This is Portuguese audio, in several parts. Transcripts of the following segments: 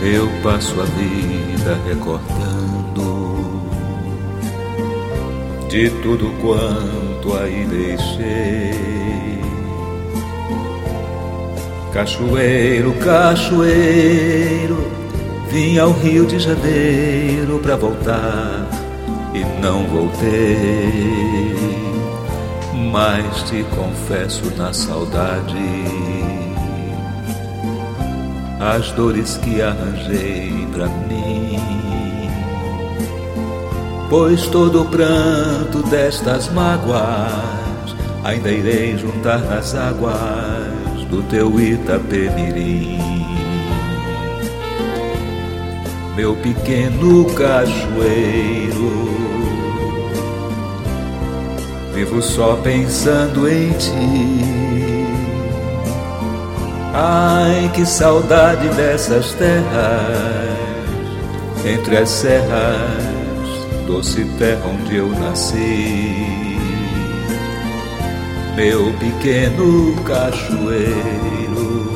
Eu passo a vida recordando de tudo quanto aí deixei. Cachoeiro, cachoeiro, vim ao Rio de Janeiro pra voltar e não voltei. Mas te confesso na saudade as dores que arranjei pra mim, pois todo o pranto destas mágoas ainda irei juntar nas águas do teu Itapemirim. Meu pequeno cachoeiro, vivo só pensando em ti. Ai, que saudade dessas terras, entre as serras, doce terra onde eu nasci. Meu pequeno cachoeiro,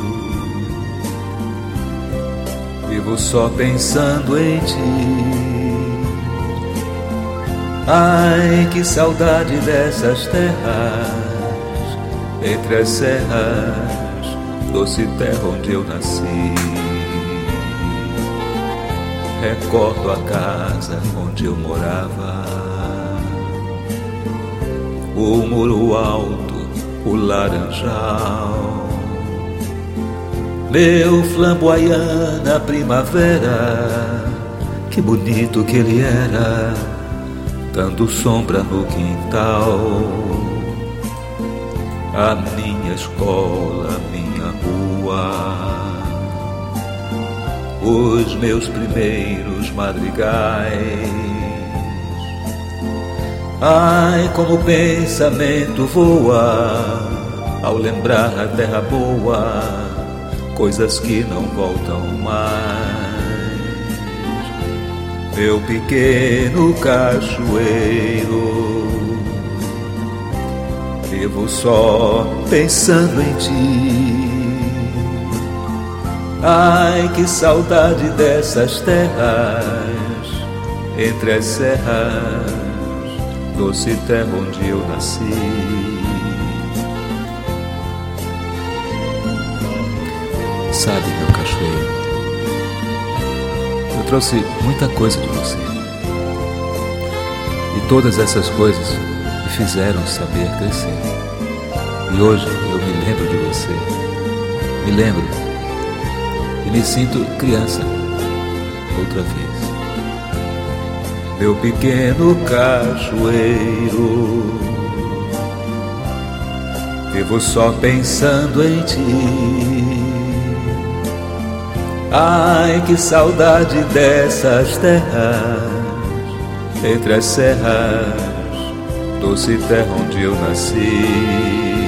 vivo só pensando em ti. Ai, que saudade dessas terras, entre as serras, doce terra onde eu nasci. Recordo a casa onde eu morava, o muro alto, o laranjal, meu flamboyant primavera, que bonito que ele era, dando sombra no quintal. A minha escola, a minha rua, os meus primeiros madrigais. Ai, como o pensamento voa ao lembrar a terra boa, coisas que não voltam mais. Meu pequeno cachoeiro, vivo só pensando em ti. Ai, que saudade dessas terras, entre as serras, doce terra onde eu nasci. Sabe, meu cachoeiro, eu trouxe muita coisa de você, e todas essas coisas me fizeram saber crescer. E hoje eu me lembro de você, me lembro e me sinto criança outra vez. Meu pequeno cachoeiro, vivo só pensando em ti. Ai, que saudade dessas terras, entre as serras, doce terra onde eu nasci.